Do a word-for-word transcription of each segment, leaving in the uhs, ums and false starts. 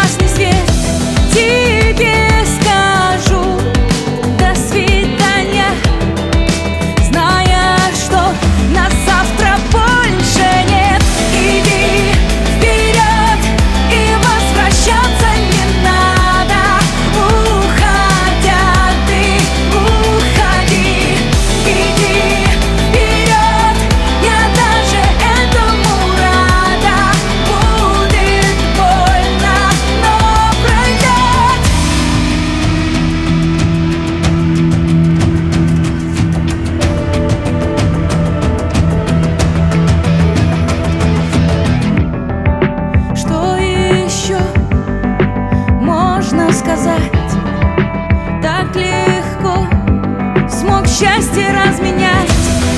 красный свет. Тебе скажу до свидания, зная, что нас завтра больше нет. Иди вперед, и возвращаться не надо. Уходя, ты уходи. Иди вперед, я даже этому рада. Будет больно, но пройдет. Что еще можно сказать? Так легко смог счастье разменять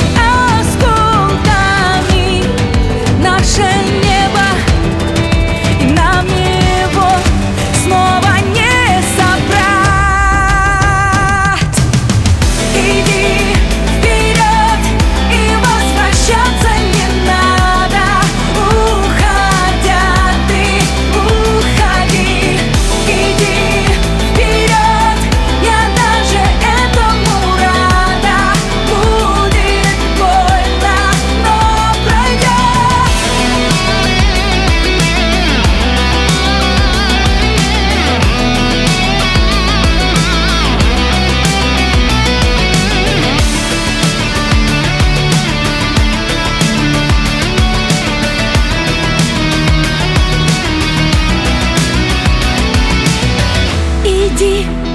осколками наше небо, и нам его снова не собрать. Иди вперед, и возвращаться не надо. Уходя, ты уходи. Иди вперед, я даже этому рада. Будет больно, но пройдет. Иди